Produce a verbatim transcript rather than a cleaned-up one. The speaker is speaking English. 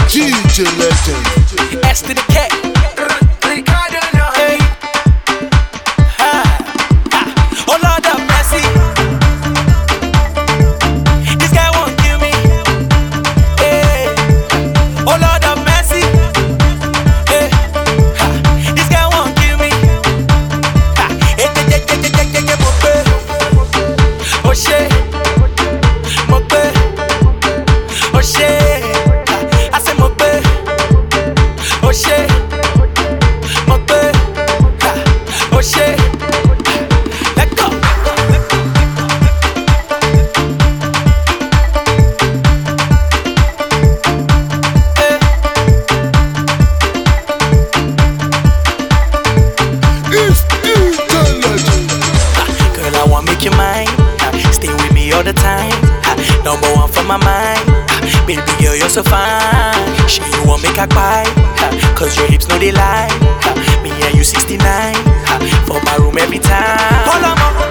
D J Legend. S to the K. Ricardo, no. Hey. Ha. Ha. Oh Lord have mercy. This guy won't kill me. Hey. Oh Lord have mercy. Hey. Ha. This guy won't kill me. Ha. Hey, hey, hey, hey, hey, hey, hey, hey, oh shit. Mope. Oh shit. I said mope. Oh shit. Mope. Oh shit. Let go. It's D J Legend. Girl, I wanna make you mine. Stay with me all the time. Number one for my mind. Baby girl, you're so fine. She you won't make a cry. Cause your hips know they lie. Me and you sixty-nine. For my room every time. Hold on,